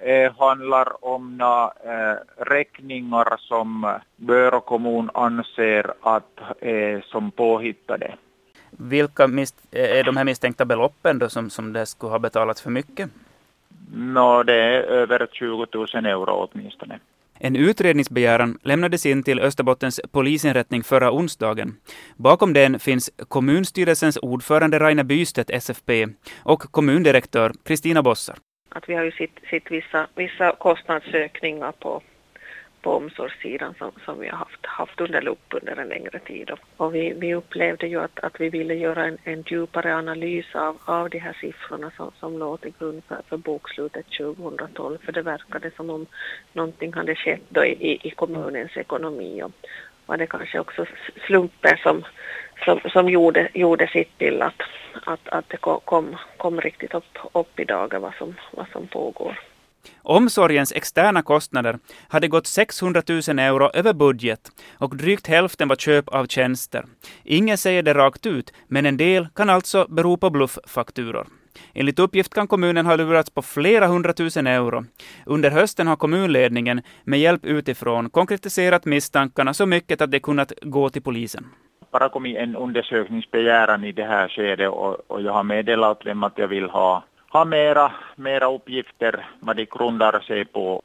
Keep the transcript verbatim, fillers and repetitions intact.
eh, handlar om några eh, räkningar som Börå kommun anser att är som påhittade. Vilka mis- är de här misstänkta beloppen då som, som det skulle ha betalats för mycket? Nå, det är över tjugo tusen euro åtminstone. En utredningsbegäran lämnades in till Österbottens polisinrättning förra onsdagen. Bakom den finns kommunstyrelsens ordförande Rainer Bystedt, S F P, och kommundirektör Kristina Bossar. Att vi har ju sett, sett vissa, vissa kostnadsökningar på, på omsorgssidan som, som vi har haft, haft under lupp under en längre tid. Och vi, vi upplevde ju att, att vi ville göra en, en djupare analys av, av de här siffrorna som, som låg till grund för, för bokslutet tjugohundratolv. För det verkade som om någonting hade skett då i, i kommunens ekonomi. Och var det kanske också slumpen som, som, som gjorde, gjorde sitt till att, att, att det kom, kom riktigt upp, upp i dagen vad som, vad som pågår. Omsorgens externa kostnader hade gått sexhundratusen euro över budget och drygt hälften var köp av tjänster. Ingen säger det rakt ut, men en del kan alltså bero på blufffakturor. Enligt uppgift kan kommunen ha lurats på flera hundratusen euro. Under hösten har kommunledningen med hjälp utifrån konkretiserat misstankarna så mycket att det kunnat gå till polisen. Bara kommit en undersökningsbegäran i det här skedet och, och jag har meddelat dem att jag vill ha, ha mera, mera uppgifter vad de grundar sig på.